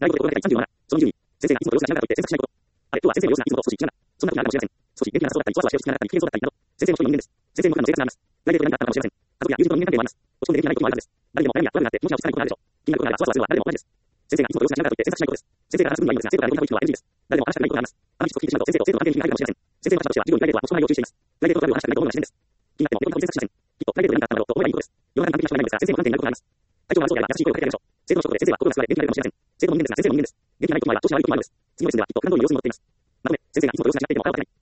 内部で心がけたい37、その20に、先生がいつも様子がしながらと言って詮索しないこと。あれ、今日は先生の様子がいつもと少し違うんだ。そんなことになるかもしれません。少し元気な発想だったり、そわそわしてる口がなかったり、不機嫌そうだったりなど、先生も一人の人間です。先生も普段の生活があります。プライベートが何かあったのかもしれません。家族や友人との人間関係もあります。落ち込んでできないこともあるはずです。誰でも悩みや不安があって、気持ちが落ち着かないことがあるでしょう。気になることがあれば、そわそわするのは誰でも同じです。先生がいつもと様子がしながらと言って詮索しないことです。先生が話す分がいいのですが、誰でも話したくないことがあります。誰でも話したくないことがあります。ある人と時々何か笑って申し訳ありません。先生の話を聞いて、先生が話す分がいいのですが、生との関係に入るかもしれません。先生の話としては、授業にプライベートはもちろん内容を注意しています。プライベートのことで話したくないことが自然です。気になっても猫に詮索しません。きっとプライベートで何かあったのだろうと思えばいいことです。世の中に関係はないのですが、先生の関係になることがあります。体調が悪そうであれば優しい声をかけてあげましょう。生徒の一言で先生は心が救われ元気になるかもしれません。生徒の人間ですが、先生の人間です。元気がないこともあれば、調子が悪いこともあるのです。次のレッスンではきっと体の様子に戻っています。まとめ、先生がいつもと様子が違っていても笑うわけない。